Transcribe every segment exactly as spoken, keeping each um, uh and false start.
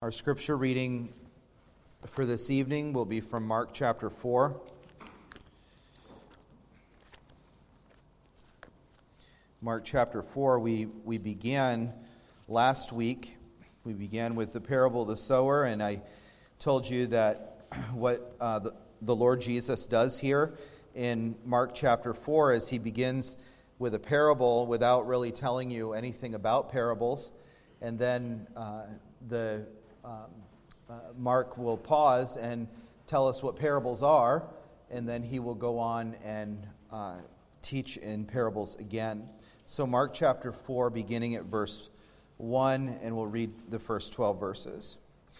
Our scripture reading for this evening will be from Mark chapter four. Mark chapter four, we, we began last week. We began with the parable of the sower, and I told you that what uh, the, the Lord Jesus does here in Mark chapter four is he begins with a parable without really telling you anything about parables, and then uh, the Um, uh, Mark will pause and tell us what parables are, and then he will go on and uh, teach in parables again. So Mark chapter four, beginning at verse one, and we'll read the first twelve verses.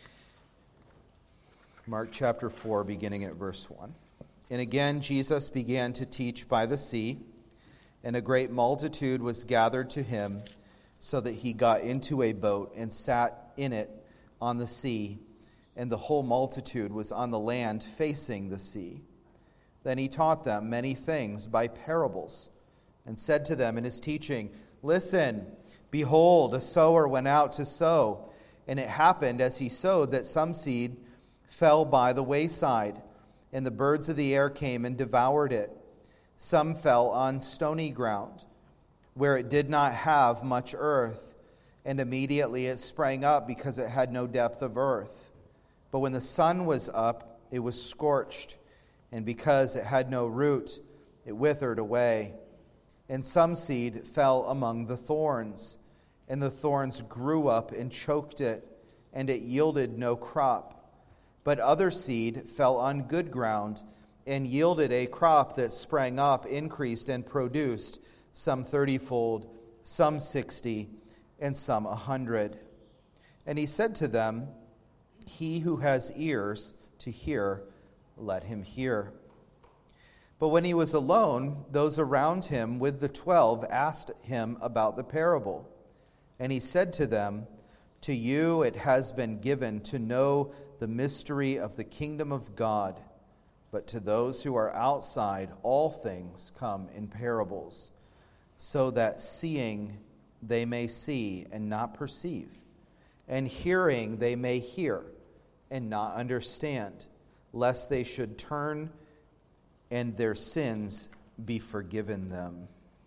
Mark chapter four, beginning at verse one. And again Jesus began to teach by the sea, and a great multitude was gathered to him, so that he got into a boat and sat in it on the sea, and the whole multitude was on the land facing the sea. Then he taught them many things by parables, and said to them in his teaching, "Listen, behold, a sower went out to sow, and it happened as he sowed that some seed fell by the wayside, and the birds of the air came and devoured it. Some fell on stony ground, where it did not have much earth, and immediately it sprang up because it had no depth of earth. But when the sun was up, it was scorched, and because it had no root, it withered away. And some seed fell among the thorns, and the thorns grew up and choked it, and it yielded no crop. But other seed fell on good ground, and yielded a crop that sprang up, increased, and produced, some thirtyfold, some sixty, and some a hundred. And he said to them, He who has ears to hear, let him hear. But when he was alone, those around him with the twelve asked him about the parable. And he said to them, To you it has been given to know the mystery of the kingdom of God, but to those who are outside, all things come in parables, so that seeing they may see and not perceive, and hearing they may hear and not understand, lest they should turn and their sins be forgiven them."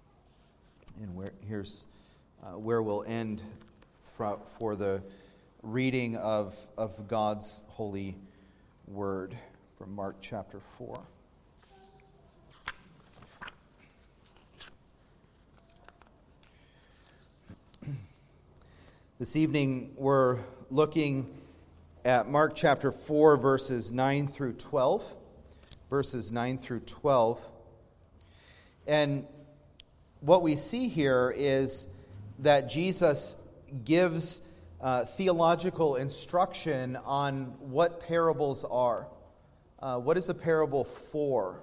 And where, here's uh, where we'll end for, for the reading of, of God's holy word from Mark chapter four. This evening, we're looking at Mark chapter four, verses nine through twelve. Verses nine through twelve. And what we see here is that Jesus gives uh, theological instruction on what parables are. Uh, what is a parable for?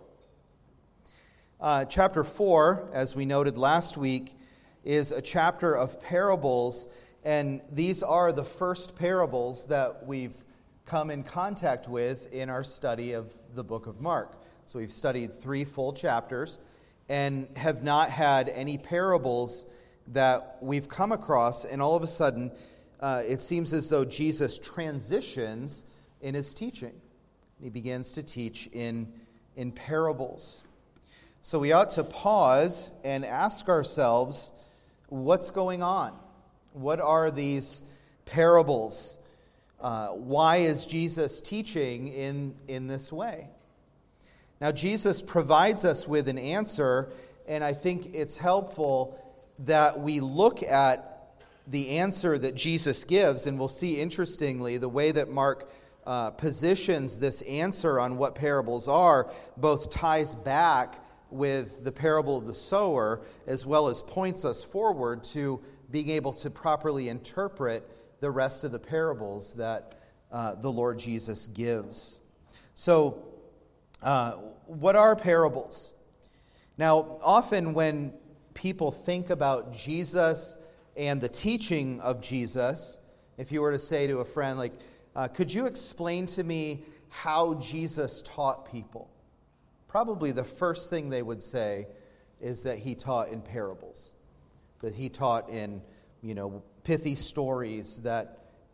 Uh, chapter four, as we noted last week, is a chapter of parables. And these are the first parables that we've come in contact with in our study of the book of Mark. So we've studied three full chapters and have not had any parables that we've come across. And all of a sudden, uh, it seems as though Jesus transitions in his teaching. He begins to teach in, in parables. So we ought to pause and ask ourselves, what's going on? What are these parables? Uh, why is Jesus teaching in, in this way? Now, Jesus provides us with an answer, and I think it's helpful that we look at the answer that Jesus gives, and we'll see, interestingly, the way that Mark uh, positions this answer on what parables are, both ties back with the parable of the sower, as well as points us forward to being able to properly interpret the rest of the parables that uh, the Lord Jesus gives. So, uh, what are parables? Now, often when people think about Jesus and the teaching of Jesus, if you were to say to a friend, like, uh, could you explain to me how Jesus taught people? Probably the first thing they would say is that he taught in parables. That he taught in, you know, pithy stories that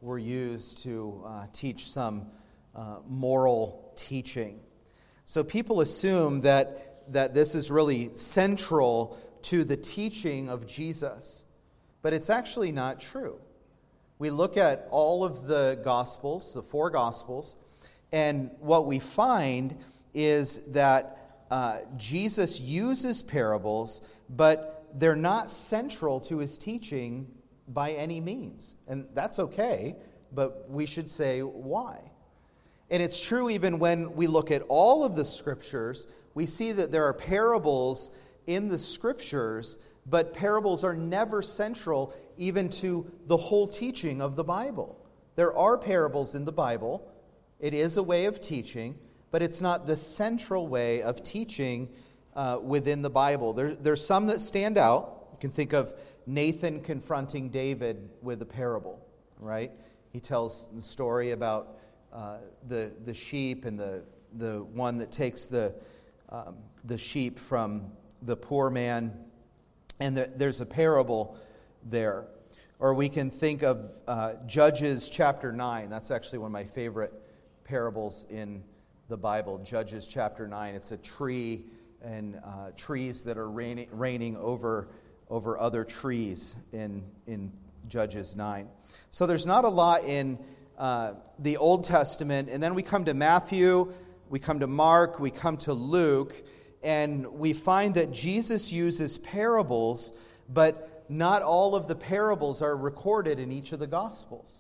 were used to uh, teach some uh, moral teaching. So people assume that, that this is really central to the teaching of Jesus, but it's actually not true. We look at all of the Gospels, the four Gospels, and what we find is that uh, Jesus uses parables, but they're not central to his teaching by any means. And that's okay, but we should say why. And it's true even when we look at all of the Scriptures, we see that there are parables in the Scriptures, but parables are never central even to the whole teaching of the Bible. There are parables in the Bible. It is a way of teaching, but it's not the central way of teaching uh, within the Bible. There, there's some that stand out. You can think of Nathan confronting David with a parable, right? He tells the story about uh, the the sheep and the the one that takes the um, the sheep from the poor man, and the, there's a parable there. Or we can think of uh, Judges chapter nine. That's actually one of my favorite parables in the Bible. Judges chapter nine. It's a tree and uh, trees that are reigning, reigning over over other trees in in Judges nine. So there's not a lot in uh, the Old Testament, and then we come to Matthew, we come to Mark, we come to Luke, and we find that Jesus uses parables, but not all of the parables are recorded in each of the Gospels.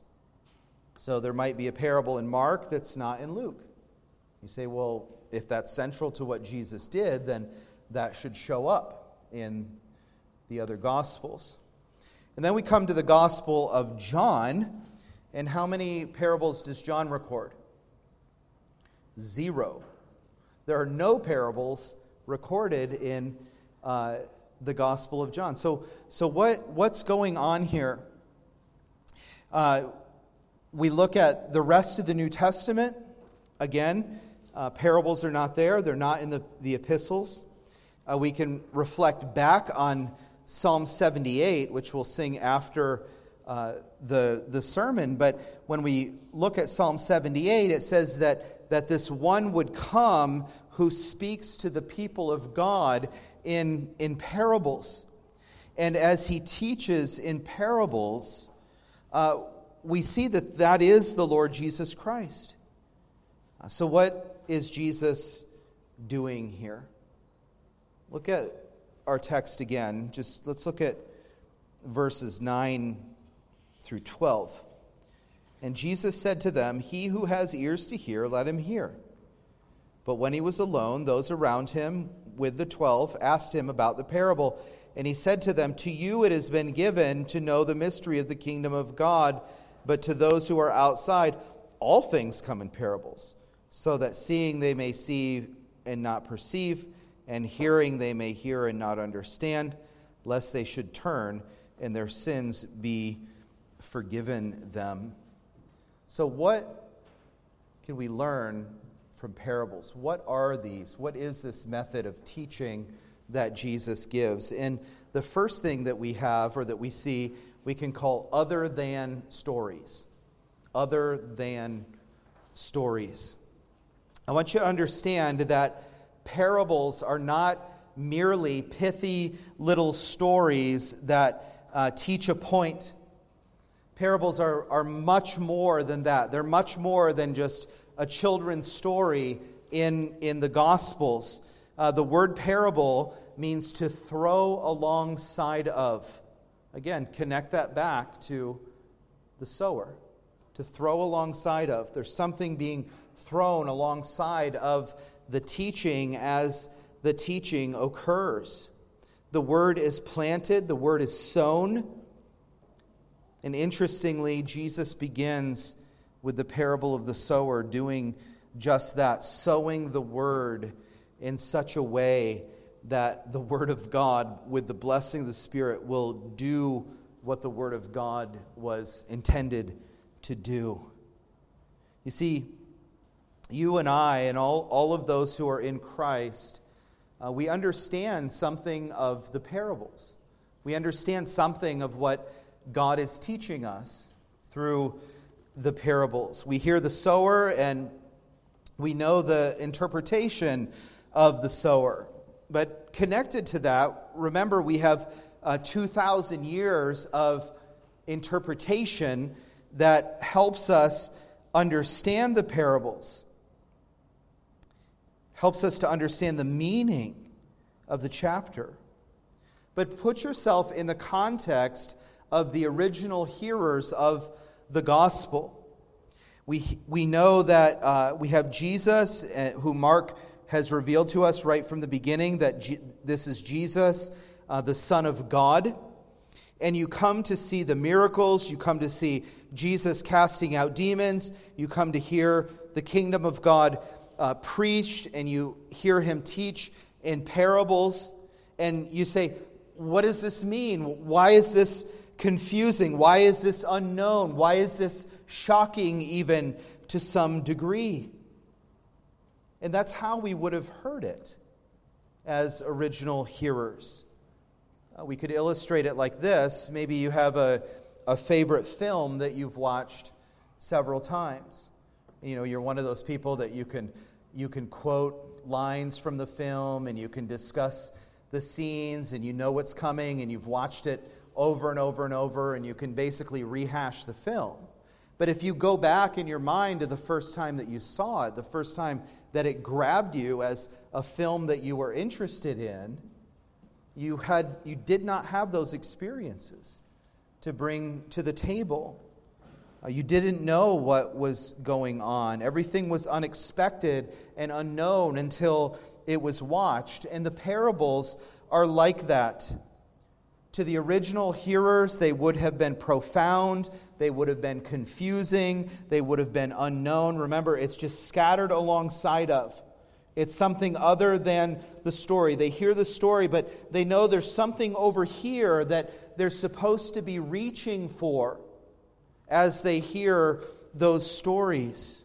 So there might be a parable in Mark that's not in Luke. You say, well, if that's central to what Jesus did, then that should show up in the other Gospels. And then we come to the Gospel of John, and how many parables does John record? Zero. There are no parables recorded in uh, the Gospel of John. So, so what, what's going on here? Uh, we look at the rest of the New Testament. Again, uh, parables are not there. They're not in the, the epistles. Uh, we can reflect back on Psalm seventy-eight, which we'll sing after uh, the, the sermon. But when we look at Psalm seventy-eight, it says that, that this one would come who speaks to the people of God in, in parables. And as he teaches in parables, uh, we see that that is the Lord Jesus Christ. Uh, so what is Jesus doing here? Look at our text again. Just let's look at verses nine through twelve. And Jesus said to them, "He who has ears to hear, let him hear." But when he was alone, those around him with the twelve asked him about the parable. And he said to them, "To you it has been given to know the mystery of the kingdom of God, but to those who are outside, all things come in parables, so that seeing they may see and not perceive, and hearing they may hear and not understand, lest they should turn and their sins be forgiven them." So what can we learn from parables? What are these? What is this method of teaching that Jesus gives? And the first thing that we have, or that we see, we can call other than stories. Other than stories. I want you to understand that parables are not merely pithy little stories that uh, teach a point. Parables are, are much more than that. They're much more than just a children's story in, in the Gospels. Uh, the word parable means to throw alongside of. Again, connect that back to the sower. To throw alongside of. There's something being thrown alongside of the teaching as the teaching occurs. The word is planted, the word is sown. And interestingly, Jesus begins with the parable of the sower doing just that, sowing the word in such a way that the word of God, with the blessing of the Spirit, will do what the word of God was intended to do. You see, you and I and all, all of those who are in Christ, uh, we understand something of the parables. We understand something of what God is teaching us through the parables. We hear the sower and we know the interpretation of the sower. But connected to that, remember we have uh, two thousand years of interpretation that helps us understand the parables, helps us to understand the meaning of the chapter. But put yourself in the context of the original hearers of the gospel. We, we know that uh, we have Jesus, uh, who Mark has revealed to us right from the beginning, that G- this is Jesus, uh, the Son of God. And you come to see the miracles, you come to see Jesus casting out demons, you come to hear the kingdom of God uh, preached, and you hear him teach in parables, and you say, what does this mean? Why is this confusing? Why is this unknown? Why is this shocking even to some degree? And that's how we would have heard it as original hearers. Uh, we could illustrate it like this. Maybe you have a, a favorite film that you've watched several times. You know, you're one of those people that you can you can quote lines from the film, and you can discuss the scenes, and you know what's coming, and you've watched it over and over and over, and you can basically rehash the film. But if you go back in your mind to the first time that you saw it, the first time that it grabbed you as a film that you were interested in, you had you did not have those experiences to bring to the table. Uh, you didn't know what was going on. Everything was unexpected and unknown until it was watched. And the parables are like that. To the original hearers, they would have been profound, they would have been confusing, they would have been unknown. Remember, it's just scattered alongside of. It's something other than the story. They hear the story, but they know there's something over here that they're supposed to be reaching for as they hear those stories.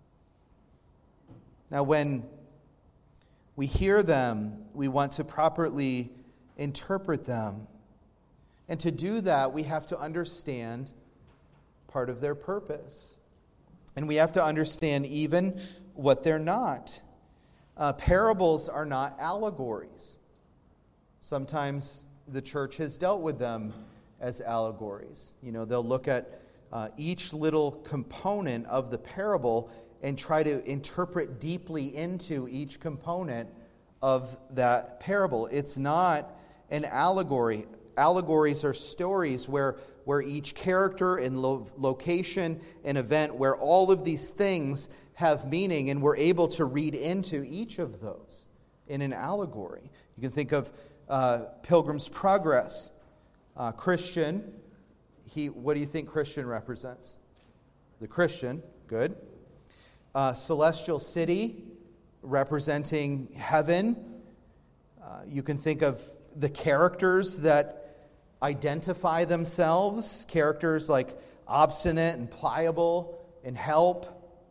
Now, when we hear them, we want to properly interpret them. And to do that, we have to understand part of their purpose. And we have to understand even what they're not. Uh, parables are not allegories. Sometimes the church has dealt with them as allegories. You know, they'll look at uh, each little component of the parable and try to interpret deeply into each component of that parable. It's not an allegory. Allegories are stories where, where each character and lo- location and event, where all of these things have meaning, and we're able to read into each of those in an allegory. You can think of uh, Pilgrim's Progress. Uh, Christian, he, what do you think Christian represents? The Christian, good. Uh, Celestial City, representing heaven. Uh, you can think of the characters that identify themselves, characters like obstinate and pliable and help,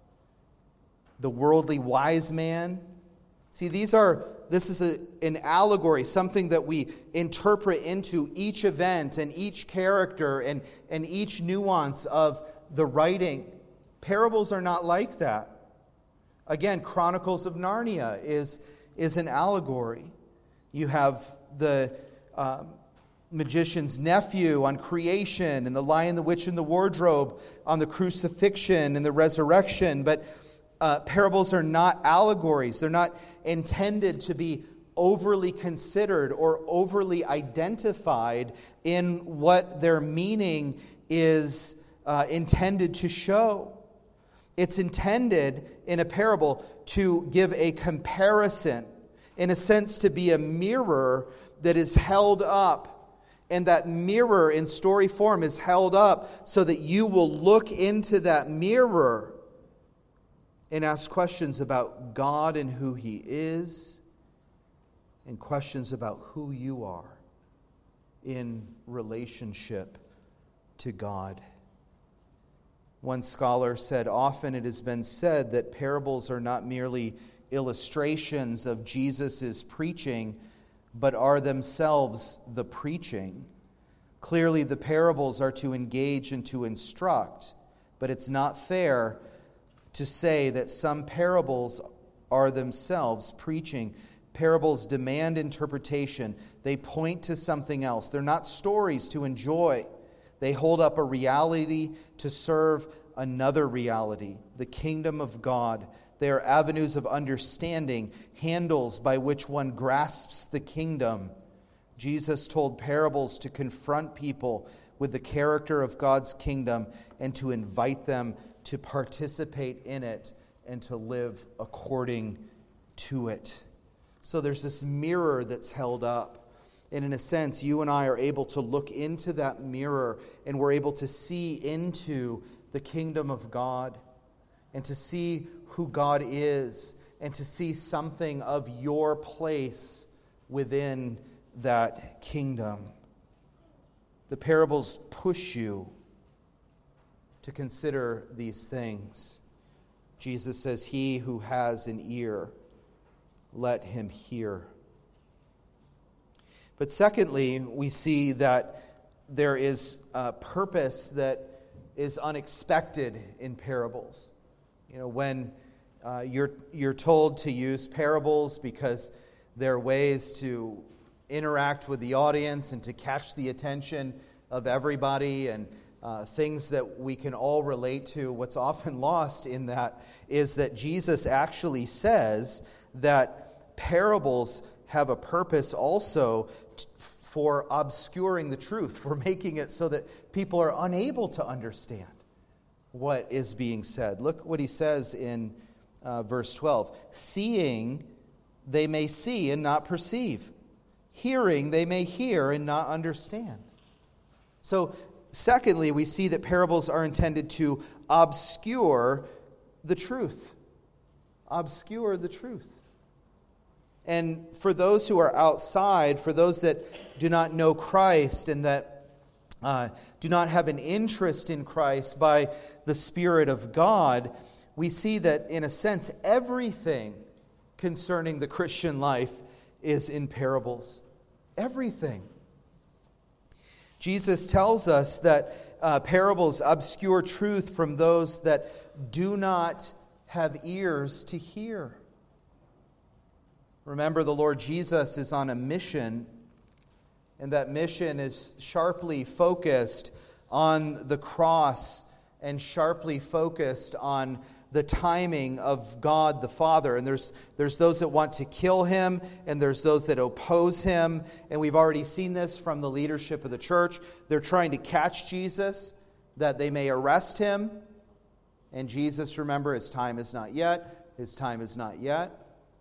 the worldly wise man. See, these are this is a, an allegory, something that we interpret into each event and each character and, and each nuance of the writing. Parables are not like that. Again, Chronicles of Narnia is, is an allegory. You have the um, magician's nephew on creation, and the Lion, the Witch, and the Wardrobe on the crucifixion and the resurrection. But uh, parables are not allegories. They're not intended to be overly considered or overly identified in what their meaning is uh, intended to show. It's intended in a parable to give a comparison, in a sense to be a mirror that is held up. And that mirror in story form is held up so that you will look into that mirror and ask questions about God and who He is, and questions about who you are in relationship to God. One scholar said, often it has been said that parables are not merely illustrations of Jesus' preaching, but are themselves the preaching. Clearly, the parables are to engage and to instruct, But it's not fair to say that some parables are themselves preaching. Parables demand interpretation. They point to something else. They're not stories to enjoy. They hold up a reality to serve another reality, the kingdom of God. They are avenues of understanding, handles by which one grasps the kingdom. Jesus told parables to confront people with the character of God's kingdom and to invite them to participate in it and to live according to it. So there's this mirror that's held up. And in a sense, you and I are able to look into that mirror and we're able to see into the kingdom of God and to see who God is and to see something of your place within that kingdom. The parables push you to consider these things. Jesus says, "He who has an ear, let him hear." But secondly, we see that there is a purpose that is unexpected in parables. You know, when uh, you're you're told to use parables because they're ways to interact with the audience and to catch the attention of everybody, and uh, things that we can all relate to, what's often lost in that is that Jesus actually says that parables have a purpose also t- for obscuring the truth, for making it so that people are unable to understand what is being said. Look what he says in uh, verse twelve. "Seeing they may see and not perceive. Hearing they may hear and not understand." So, secondly, we see that parables are intended to obscure the truth. Obscure the truth. And for those who are outside, for those that do not know Christ and that uh, do not have an interest in Christ by the Spirit of God, we see that, in a sense, everything concerning the Christian life is in parables. Everything. Jesus tells us that uh, parables obscure truth from those that do not have ears to hear. Remember, the Lord Jesus is on a mission, and that mission is sharply focused on the cross and sharply focused on the timing of God the Father. And there's there's those that want to kill him, and there's those that oppose him. And we've already seen this from the leadership of the church. They're trying to catch Jesus, that they may arrest him. And Jesus, remember, his time is not yet. His time is not yet.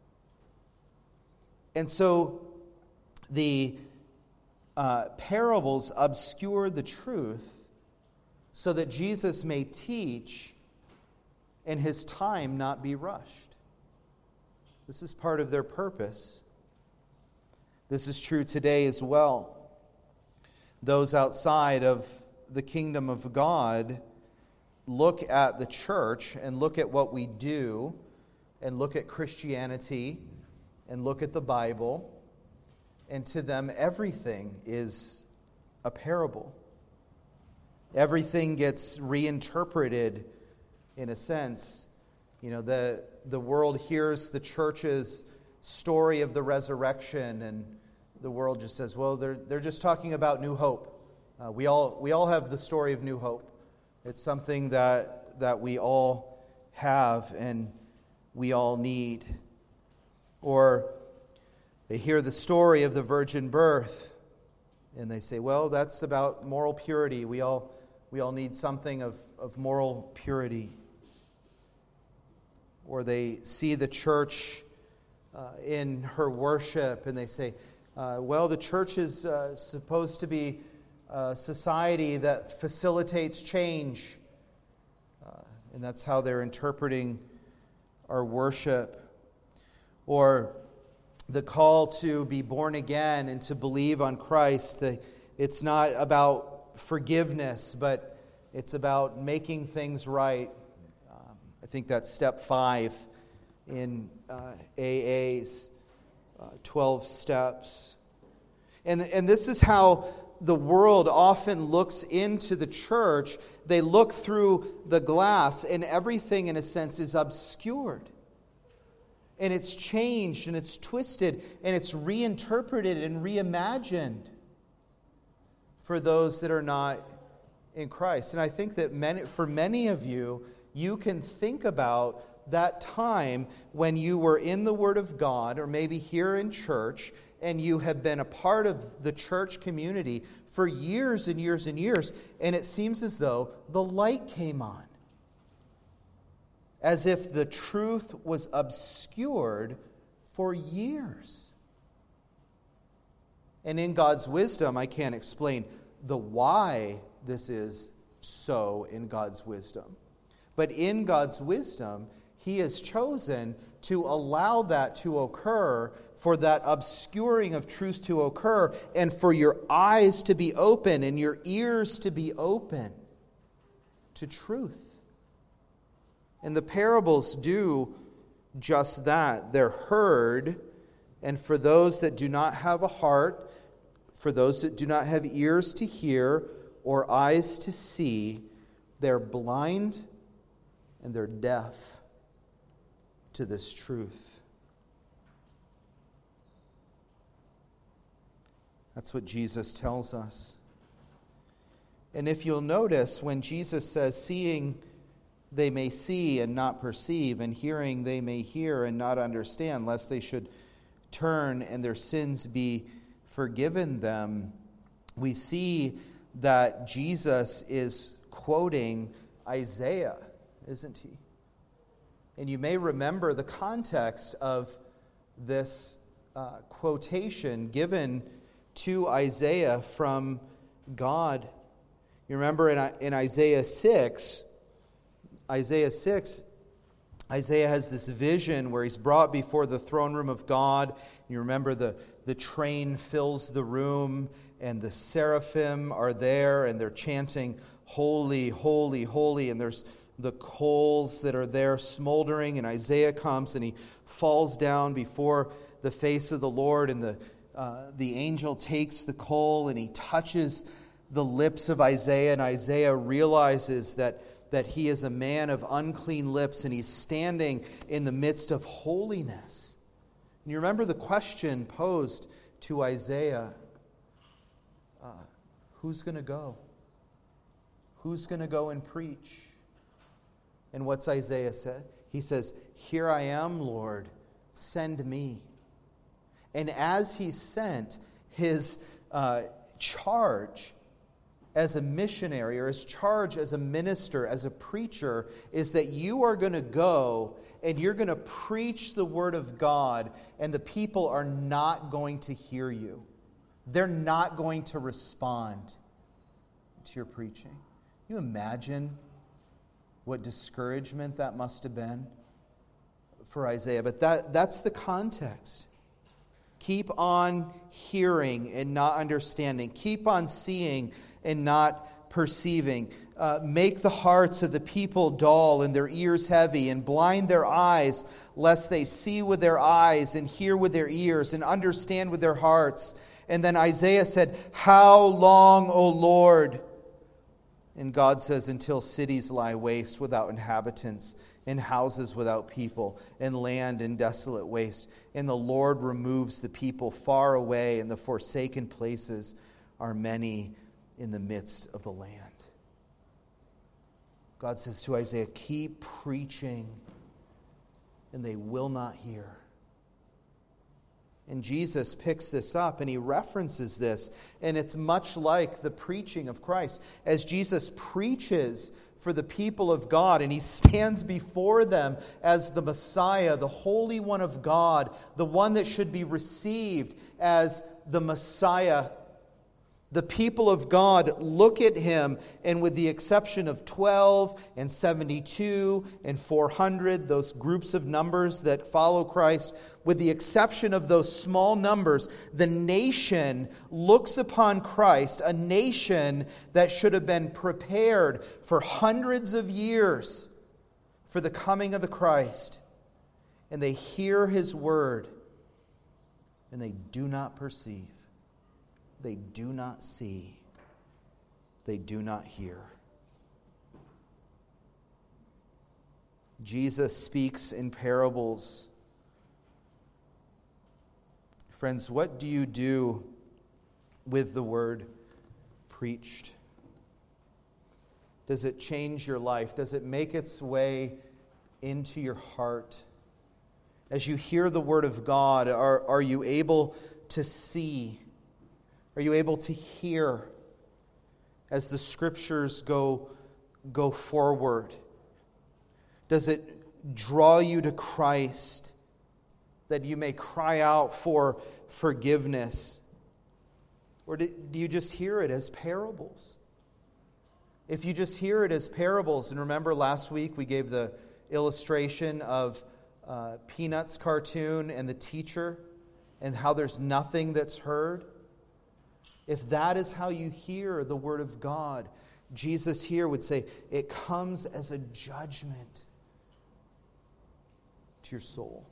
And so the uh, parables obscure the truth so that Jesus may teach and his time not be rushed. This is part of their purpose. This is true today as well. Those outside of the kingdom of God look at the church and look at what we do and look at Christianity and look at the Bible, and to them everything is a parable. Everything gets reinterpreted in a sense. You know, the the world hears the church's story of the resurrection, and the world just says, well, they're they're just talking about New Hope. Uh, we all we all have the story of New Hope. It's something that that we all have and we all need. Or they hear the story of the virgin birth, and they say, well, that's about moral purity. We all we all need something of, of moral purity. Or they see the church uh, in her worship, and they say, uh, well, the church is uh, supposed to be a society that facilitates change. Uh, and that's how they're interpreting our worship. Or the call to be born again and to believe on Christ. The, it's not about forgiveness, but it's about making things right. Um, I think that's step five in uh, A A's uh, twelve steps. And, and this is how the world often looks into the church, they look through the glass and everything, in a sense, is obscured. And it's changed and it's twisted and it's reinterpreted and reimagined for those that are not in Christ. And I think that many, for many of you, you can think about that time when you were in the Word of God, or maybe here in church, and you have been a part of the church community for years and years and years, and it seems as though the light came on. As if the truth was obscured for years. And in God's wisdom, I can't explain the why this is so in God's wisdom. But in God's wisdom, He has chosen to allow that to occur, for that obscuring of truth to occur, and for your eyes to be open and your ears to be open to truth. And the parables do just that. They're heard, and for those that do not have a heart, for those that do not have ears to hear or eyes to see, they're blind and they're deaf to this truth. That's what Jesus tells us. And if you'll notice, when Jesus says, seeing they may see and not perceive, and hearing they may hear and not understand, lest they should turn and their sins be forgiven them, we see that Jesus is quoting Isaiah, isn't he? And you may remember the context of this uh, quotation given to Isaiah from God. You remember in, in Isaiah six, Isaiah six, Isaiah has this vision where he's brought before the throne room of God. You remember the, the train fills the room, and the seraphim are there, and they're chanting, holy, holy, holy, and there's the coals that are there smoldering, and Isaiah comes and he falls down before the face of the Lord, and the, uh, the angel takes the coal and he touches the lips of Isaiah, and Isaiah realizes that that he is a man of unclean lips, and he's standing in the midst of holiness. And you remember the question posed to Isaiah, uh, who's going to go? Who's going to go and preach? And what's Isaiah said? He says, here I am, Lord, send me. And as he's sent, his uh, charge as a missionary, or his charge as a minister, as a preacher, is that you are going to go and you're going to preach the word of God, and the people are not going to hear you. They're not going to respond to your preaching. Can you imagine what discouragement that must have been for Isaiah? But that, that's the context. Keep on hearing and not understanding. Keep on seeing and not perceiving. Uh, make the hearts of the people dull and their ears heavy, and blind their eyes, lest they see with their eyes and hear with their ears and understand with their hearts. And then Isaiah said, how long, O Lord? And God says, until cities lie waste without inhabitants, and houses without people, and land in desolate waste. And the Lord removes the people far away, and the forsaken places are many in the midst of the land. God says to Isaiah, keep preaching, and they will not hear. And Jesus picks this up and he references this, and it's much like the preaching of Christ. As Jesus preaches for the people of God, and he stands before them as the Messiah, the Holy One of God, the one that should be received as the Messiah. The people of God look at him, and with the exception of twelve and seventy-two and four hundred, those groups of numbers that follow Christ, with the exception of those small numbers, the nation looks upon Christ, a nation that should have been prepared for hundreds of years for the coming of the Christ. And they hear his word, and they do not perceive. they do not see, they do not hear. Jesus speaks in parables. Friends, what do you do with the word preached? Does it change your life? Does it make its way into your heart? As you hear the word of God, are, are you able to see? Are you able to hear as the scriptures go, go forward? Does it draw you to Christ that you may cry out for forgiveness? Or do, do you just hear it as parables? If you just hear it as parables, and remember last week we gave the illustration of uh, Peanuts cartoon and the teacher and how there's nothing that's heard. If that is how you hear the word of God, Jesus here would say it comes as a judgment to your soul.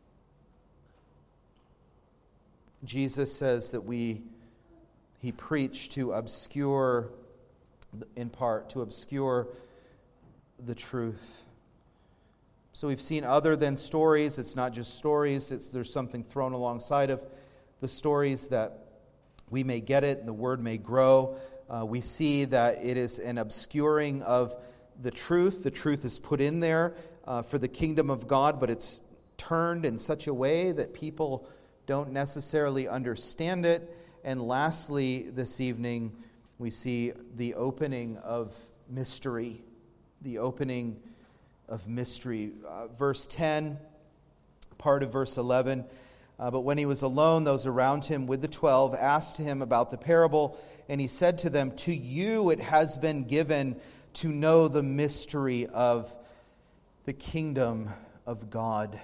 Jesus says that we, he preached to obscure, in part, to obscure the truth. So we've seen other than stories, it's not just stories, it's there's something thrown alongside of the stories that we may get it and the word may grow. Uh, we see that it is an obscuring of the truth. The truth is put in there uh, for the kingdom of God, but it's turned in such a way that people don't necessarily understand it. And lastly, this evening, we see the opening of mystery. The opening of mystery. Uh, verse ten, part of verse eleven. Uh, but when he was alone, those around him with the twelve asked him about the parable, and he said to them, "To you it has been given to know the mystery of the kingdom of God."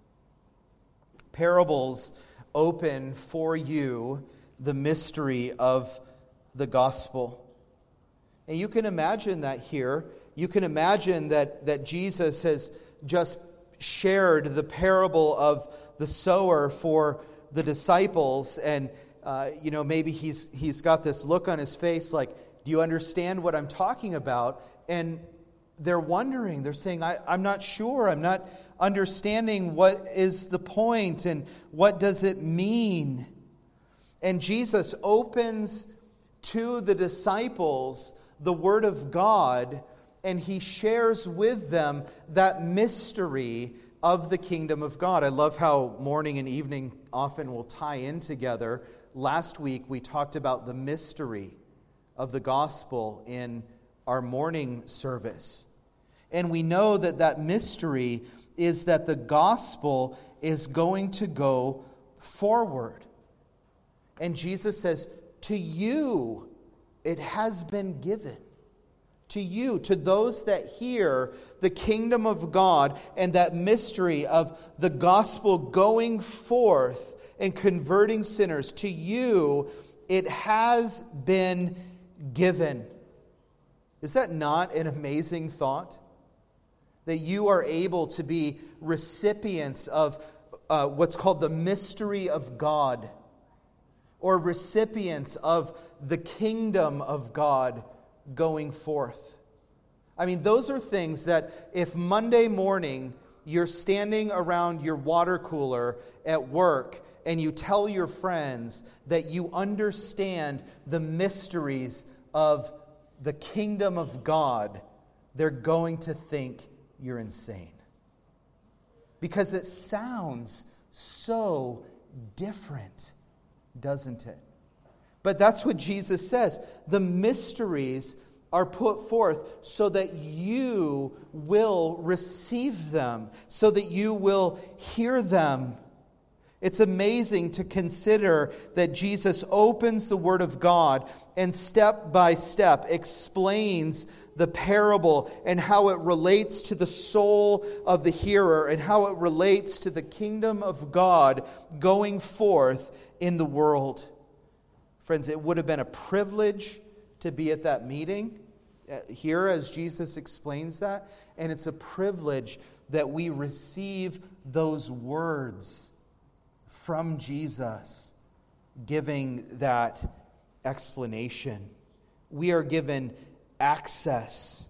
Parables open for you the mystery of the gospel. And you can imagine that here. You can imagine that, that Jesus has just shared the parable of the sower for the disciples, and uh, you know maybe he's he's got this look on his face like, do you understand what I'm talking about? And they're wondering, they're saying, I, I'm not sure, I'm not understanding what is the point and what does it mean. And Jesus opens to the disciples the Word of God, and he shares with them that mystery of the kingdom of God. I love how morning and evening often will tie in together. Last week we talked about the mystery of the gospel in our morning service. And we know that that mystery is that the gospel is going to go forward. And Jesus says, to you it has been given. To you, to those that hear the kingdom of God and that mystery of the gospel going forth and converting sinners, to you it has been given. Is that not an amazing thought? That you are able to be recipients of uh, what's called the mystery of God, or recipients of the kingdom of God going forth. I mean, those are things that if Monday morning you're standing around your water cooler at work and you tell your friends that you understand the mysteries of the kingdom of God, they're going to think you're insane. Because it sounds so different, doesn't it? But that's what Jesus says. The mysteries are put forth so that you will receive them, so that you will hear them. It's amazing to consider that Jesus opens the Word of God and step by step explains the parable and how it relates to the soul of the hearer and how it relates to the kingdom of God going forth in the world. Friends, it would have been a privilege to be at that meeting here as Jesus explains that. And it's a privilege that we receive those words from Jesus, giving that explanation. We are given access,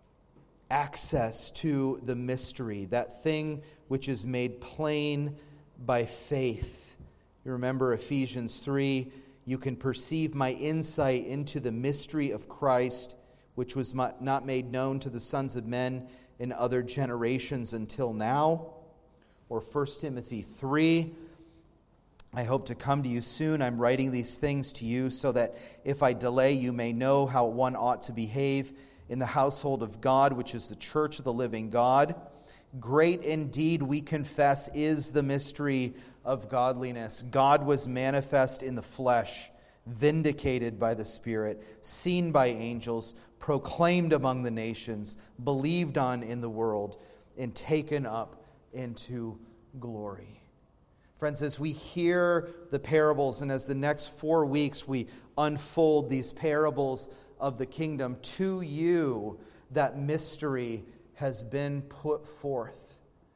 access to the mystery, that thing which is made plain by faith. You remember Ephesians three, you can perceive my insight into the mystery of Christ, which was not made known to the sons of men in other generations until now. Or First Timothy three, I hope to come to you soon. I'm writing these things to you so that if I delay, you may know how one ought to behave in the household of God, which is the church of the living God. Great indeed, we confess, is the mystery of godliness. God was manifest in the flesh, vindicated by the Spirit, seen by angels, proclaimed among the nations, believed on in the world, and taken up into glory. Friends, as we hear the parables and as the next four weeks we unfold these parables of the kingdom to you, that mystery has been put forth.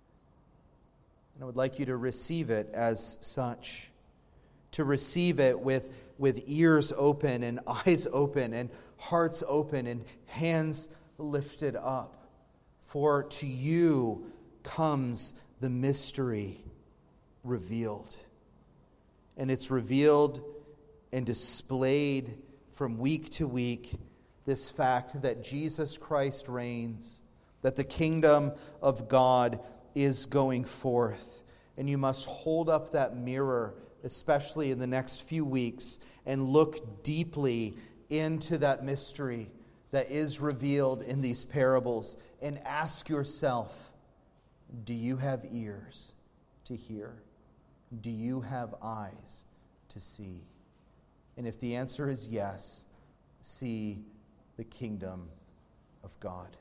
And I would like you to receive it as such, to receive it with, with ears open and eyes open and hearts open and hands lifted up. For to you comes the mystery revealed. And it's revealed and displayed from week to week, this fact that Jesus Christ reigns, that the kingdom of God is going forth. And you must hold up that mirror, especially in the next few weeks, and look deeply into that mystery that is revealed in these parables, and ask yourself, do you have ears to hear? Do you have eyes to see? And if the answer is yes, see the kingdom of God.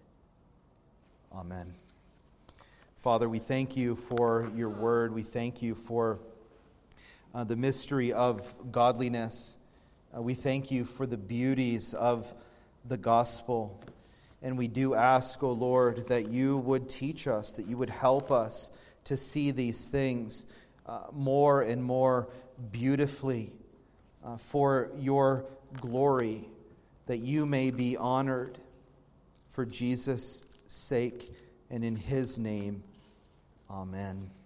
Amen. Father, we thank you for your word. We thank you for uh, the mystery of godliness. Uh, we thank you for the beauties of the gospel. And we do ask, O Lord, that you would teach us, that you would help us to see these things uh, more and more beautifully uh, for your glory, that you may be honored for Jesus' sake and in his name. Amen.